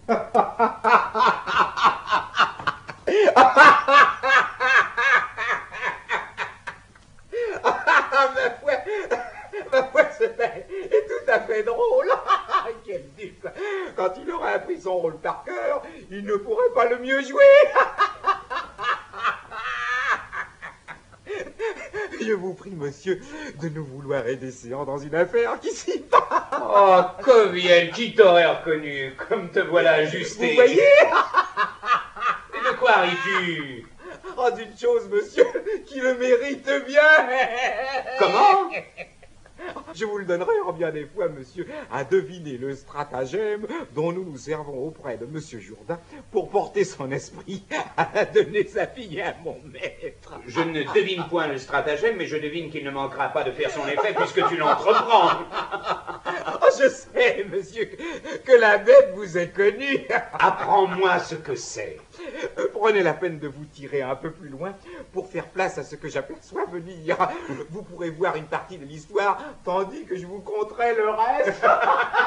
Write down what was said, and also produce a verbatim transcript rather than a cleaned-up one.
Ma foi, ma foi, c'est est tout à fait drôle. Quel dupe. Quand il aura appris son rôle par cœur, il ne pourrait pas le mieux jouer. Je vous prie, monsieur, de nous vouloir aider séant dans une affaire qui s'y passe. Oh, Coviel, qui t'aurait reconnu, comme te voilà ajusté. Vous voyez? Et de quoi ris-tu? Oh, d'une chose, monsieur, qui le mérite bien. Comment? Je vous le donnerai en bien des fois, monsieur, à deviner le stratagème dont nous nous servons auprès de monsieur Jourdain pour porter son esprit à donner sa fille à mon maître. Je ne devine point le stratagème, mais je devine qu'il ne manquera pas de faire son effet puisque tu l'entreprends. Oh, je sais, monsieur, que, que la bête vous est connue. Apprends-moi ce que c'est. Prenez la peine de vous tirer un peu plus loin pour faire place à ce que j'aperçois venir. Vous pourrez voir une partie de l'histoire tandis que je vous conterai le reste.